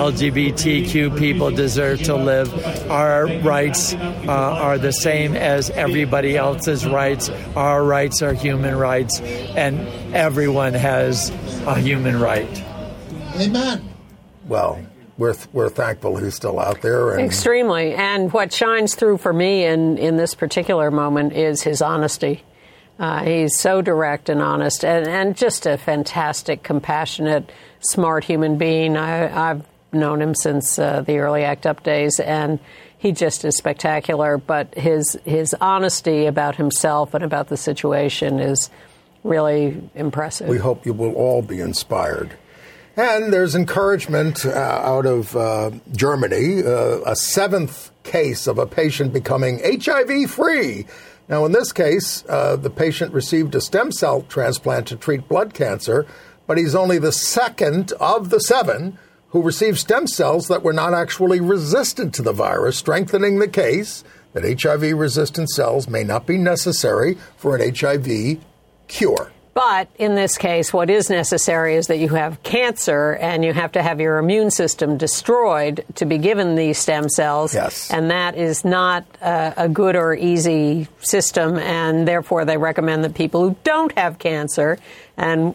LGBTQ people deserve to live. Our rights are the same as everybody else's rights. Our rights are human rights, and everyone has a human right. Amen. Well, we're thankful he's still out there. And extremely. And what shines through for me in this particular moment is his honesty. He's so direct and honest and just a fantastic, compassionate, smart human being. I've known him since the early ACT UP days, and he just is spectacular. But his honesty about himself and about the situation is really impressive. We hope you will all be inspired. And there's encouragement out of Germany, a seventh case of a patient becoming HIV-free. Now, in this case, the patient received a stem cell transplant to treat blood cancer, but he's only the second of the 7 who received stem cells that were not actually resistant to the virus, strengthening the case that HIV-resistant cells may not be necessary for an HIV cure. But in this case, what is necessary is that you have cancer and you have to have your immune system destroyed to be given these stem cells. Yes. And that is not a good or easy system. And therefore, they recommend that people who don't have cancer and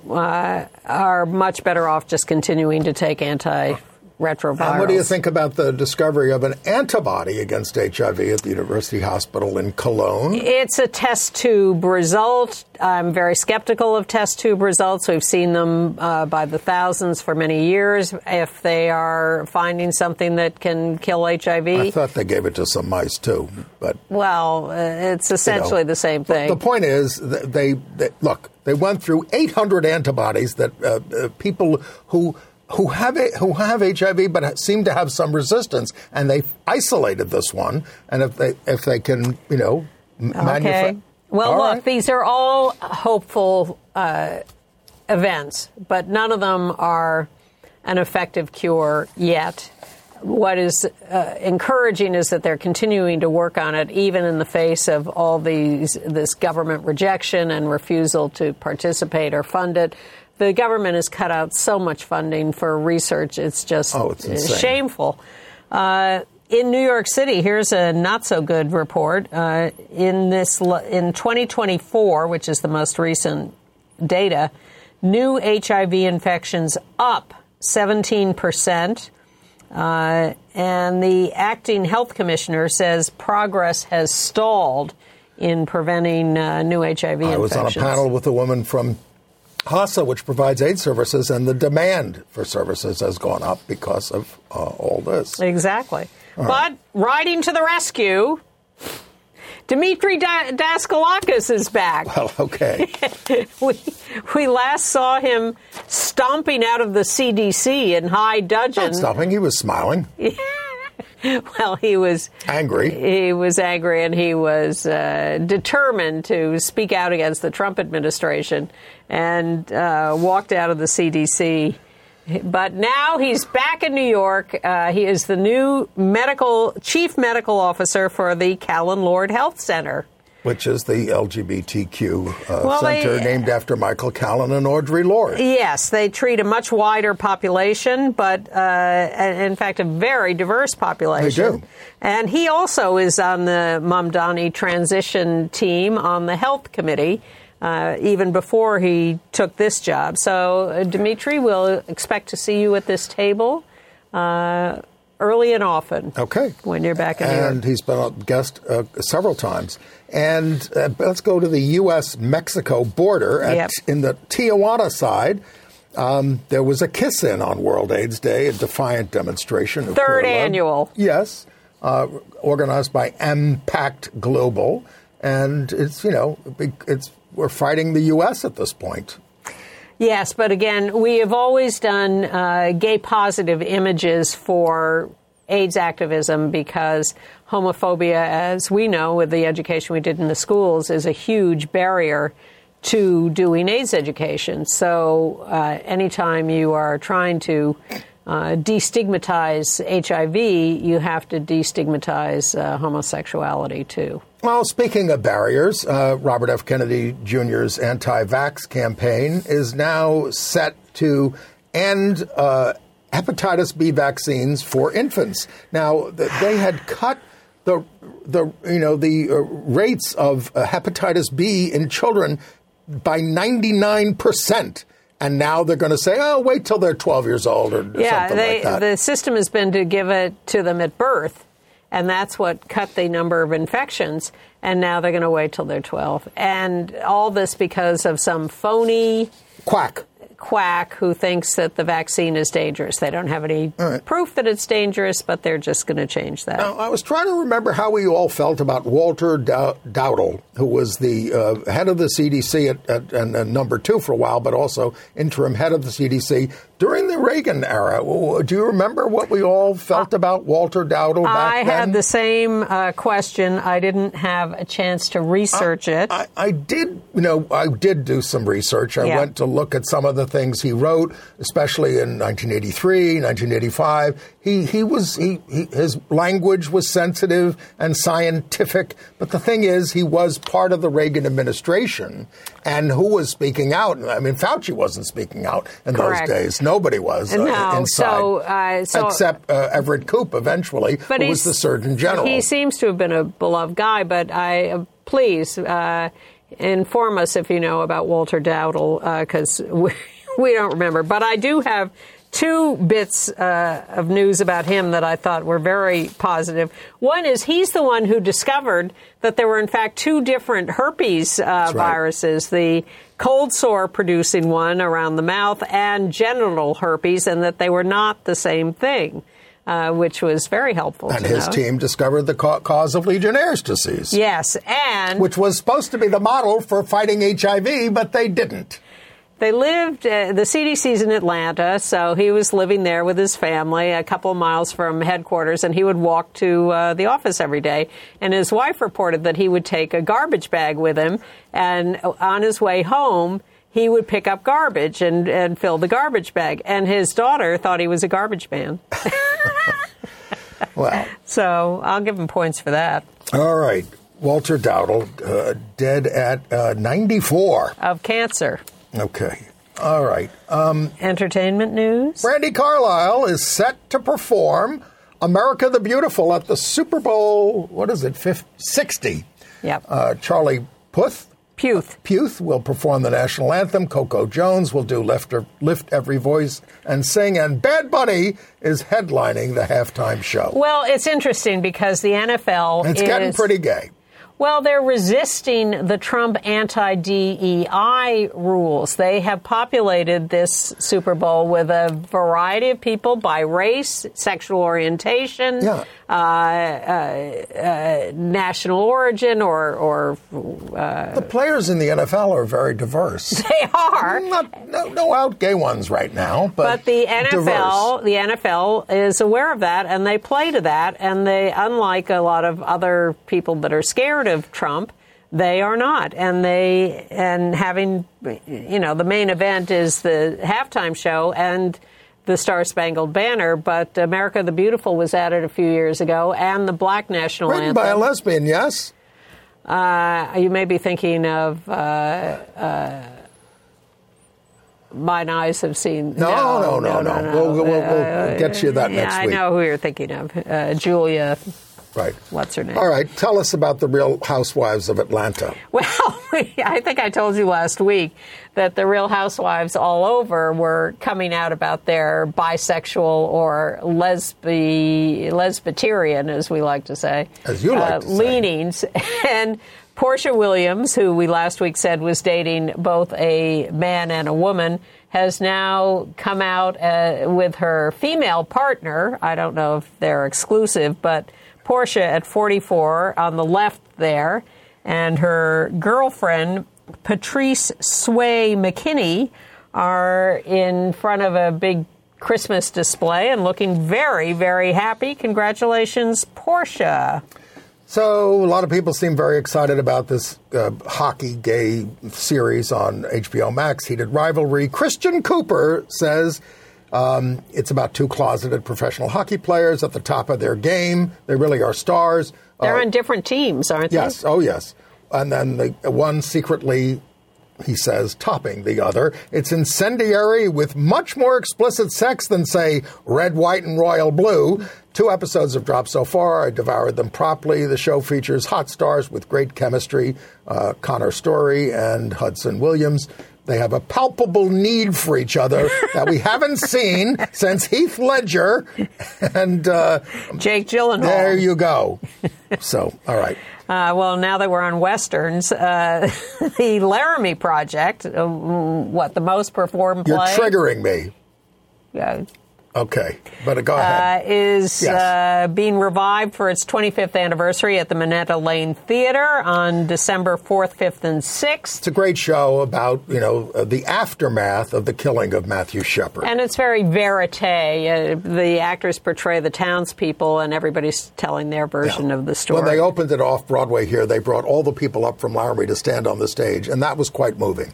are much better off just continuing to take antiretrovirals. And what do you think about the discovery of an antibody against HIV at the University Hospital in Cologne? It's a test tube result. I'm very skeptical of test tube results. We've seen them by the thousands for many years. If they are finding something that can kill HIV. I thought they gave it to some mice, too. But well, it's essentially the same thing. The point is, they went through 800 antibodies that people who have HIV but seem to have some resistance, and they've isolated this one. And if they can, manufacture. Well, look, these are all hopeful events, but none of them are an effective cure yet. What is encouraging is that they're continuing to work on it, even in the face of all this government rejection and refusal to participate or fund it. The government has cut out so much funding for research. It's just it's shameful. In New York City, here's a not-so-good report. In 2024, which is the most recent data, new HIV infections up 17%. And the acting health commissioner says progress has stalled in preventing new HIV infections. I was on a panel with a woman from HASA, which provides aid services, and the demand for services has gone up because of all this. Exactly. But riding to the rescue, Dmitry Daskalakis is back. Well, okay. we last saw him stomping out of the CDC in high dudgeon. Not stomping, he was smiling. Well, he was angry. He was angry, and he was determined to speak out against the Trump administration, and walked out of the CDC. But now he's back in New York. He is the new chief medical officer for the Callen Lorde Health Center, which is the LGBTQ center named after Michael Callen and Audre Lorde. Yes, they treat a much wider population, but in fact, a very diverse population. They do. And he also is on the Mamdani transition team on the health committee, even before he took this job. So, Dmitry, we'll expect to see you at this table early and often. Okay. When you're back in New York. And he's been a guest several times. And let's go to the U.S.-Mexico border. In the Tijuana side, there was a kiss-in on World AIDS Day, a defiant demonstration. Third annual. Yes, organized by Impact Global. And we're fighting the U.S. at this point. Yes, but again, we have always done gay-positive images for AIDS activism because homophobia, as we know with the education we did in the schools, is a huge barrier to doing AIDS education. So anytime you are trying to destigmatize HIV, you have to destigmatize homosexuality, too. Well, speaking of barriers, Robert F. Kennedy Jr.'s anti-vax campaign is now set to end hepatitis B vaccines for infants. Now, they had cut the rates of hepatitis B in children by 99%. And now they're going to say, oh, wait till they're 12 years old or something like that. The system has been to give it to them at birth. And that's what cut the number of infections. And now they're going to wait till they're 12. And all this because of some phony quack who thinks that the vaccine is dangerous. They don't have any proof that it's dangerous, but they're just going to change that. Now, I was trying to remember how we all felt about Walter Dowdle, who was the head of the CDC and number 2 for a while, but also interim head of the CDC during the Reagan era. Do you remember what we all felt about Walter Dowdle back then? I had the same question. I didn't have a chance to research it. I did do some research. I went to look at some of the things he wrote, especially in 1983, 1985. His language was sensitive and scientific, but the thing is, he was part of the Reagan administration, and who was speaking out? I mean, Fauci wasn't speaking out in those days. Nobody was inside, except Everett Koop eventually, who was the Surgeon General. He seems to have been a beloved guy, but please inform us if you know about Walter Dowdle, because we don't remember. But I do have 2 bits of news about him that I thought were very positive. One is he's the one who discovered that there were, in fact, 2 different herpes viruses, the cold sore producing one around the mouth and genital herpes, and that they were not the same thing, which was very helpful to know. And his team discovered the cause of Legionnaire's disease. Yes, which was supposed to be the model for fighting HIV, but they didn't. They lived, the CDC's in Atlanta, so he was living there with his family a couple of miles from headquarters, and he would walk to the office every day. And his wife reported that he would take a garbage bag with him, and on his way home, he would pick up garbage and fill the garbage bag. And his daughter thought he was a garbage man. Well. So I'll give him points for that. All right. Walter Dowdle, dead at 94. Of cancer. Okay. All right. Entertainment news. Brandi Carlile is set to perform America the Beautiful at the Super Bowl, 60. Yep. Charlie Puth will perform the national anthem. Coco Jones will do Lift Every Voice and Sing. And Bad Bunny is headlining the halftime show. Well, it's interesting because the NFL It's getting pretty gay. Well, they're resisting the Trump anti-DEI rules. They have populated this Super Bowl with a variety of people by race, sexual orientation, national origin, or the players in the NFL are very diverse. They are. No out gay ones right now, but the NFL, diverse. The NFL is aware of that, and they play to that. And they, unlike a lot of other people that are scared of Trump, they are not. And having, the main event is the halftime show and the Star-Spangled Banner, but America the Beautiful was added a few years ago, and the Black National Anthem. Written by a lesbian, yes? You may be thinking of Mine Eyes Have Seen. No. We'll get you that next week. I know who you're thinking of. Julia. Right. What's her name? All right. Tell us about the Real Housewives of Atlanta. Well, I think I told you last week that the Real Housewives all over were coming out about their bisexual or lesbiterian, as we like to say. As you like to say. Leanings. And Portia Williams, who we last week said was dating both a man and a woman, has now come out with her female partner. I don't know if they're exclusive, but Portia at 44 on the left there, and her girlfriend, Patrice Sway McKinney, are in front of a big Christmas display and looking very, very happy. Congratulations, Portia. So a lot of people seem very excited about this hockey gay series on HBO Max, Heated Rivalry. Christian Cooper says it's about two closeted professional hockey players at the top of their game. They really are stars. They're on different teams, aren't they? Yes. Oh, yes. And then the one secretly, he says, topping the other. It's incendiary with much more explicit sex than, say, Red, White, and Royal Blue. 2 episodes have dropped so far. I devoured them promptly. The show features hot stars with great chemistry, Connor Story and Hudson Williams. They have a palpable need for each other that we haven't seen since Heath Ledger and Jake Gyllenhaal. There you go. So, all right. Well, now that we're on Westerns, the Laramie Project, the most performed play? You're triggering me. Yeah. Okay, but go ahead. Is being revived for its 25th anniversary at the Minetta Lane Theater on December 4th, 5th, and 6th. It's a great show about, the aftermath of the killing of Matthew Shepard. And it's very verite. The actors portray the townspeople, and everybody's telling their version of the story. When they opened it off Broadway here, they brought all the people up from Laramie to stand on the stage, and that was quite moving.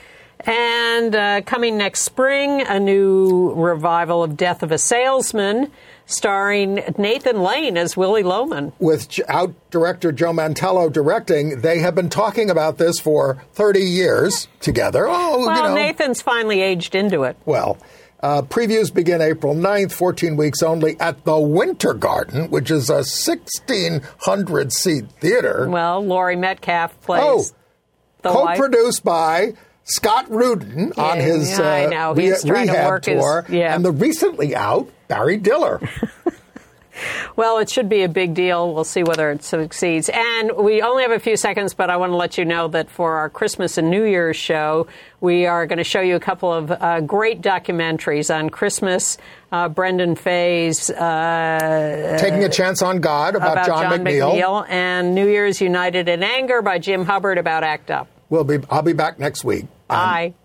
And coming next spring, a new revival of Death of a Salesman, starring Nathan Lane as Willie Loman. With out director Joe Mantello directing, they have been talking about this for 30 years together. Nathan's finally aged into it. Well, previews begin April 9th, 14 weeks only, at the Winter Garden, which is a 1,600-seat theater. Well, Laurie Metcalf plays the wife. Co-produced by Scott Rudin on his rehab tour, and the recently out Barry Diller. Well, it should be a big deal. We'll see whether it succeeds. And we only have a few seconds, but I want to let you know that for our Christmas and New Year's show, we are going to show you a couple of great documentaries on Christmas. Brendan Fay's Taking a Chance on God about John McNeil, and New Year's United in Anger by Jim Hubbard about ACT UP. I'll be back next week. Bye.